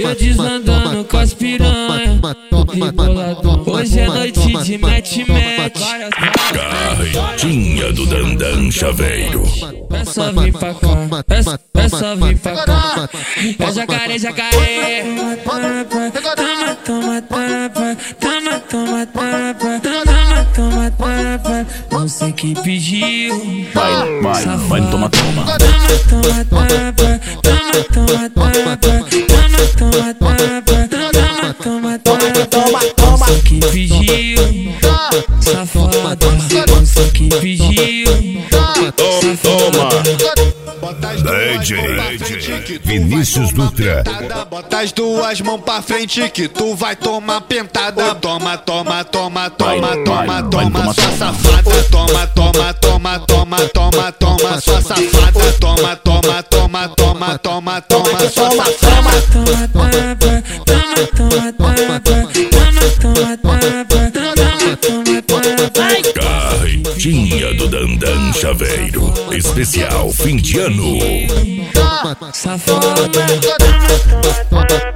Eu desandando com as piranha, reboladão. Hoje é noite de mete-mete. Carretinha do Dandan Chaveiro. É só vir pra cá, é só vir pra cá. É jacaré, jacaré. Toma, toma, tapa. Toma, toma, tapa. Toma, toma, tapa. Você que pediu. Vai, toma, toma. Toma, toma, tapa. Toma, toma, tapa. Toma, toma, tapa. Toma, toma, tapa. Você que pediu. Safada, você que pediu. Toma. DJ Vinícius Dutra. Bota as duas mãos pra frente que tu vai tomar pentada. Toma, toma, toma, toma, toma, toma, sua safada. Toma, toma, toma, toma, toma, toma, sua safada. Toma, toma, toma, toma, toma, toma, sua safada. Toma, tapa, toma, toma, tapa. Toma, toma, tapa. Toma, toma, tapa. Carretinha do Dandan Chaveiro. Especial fim de ano. Safada.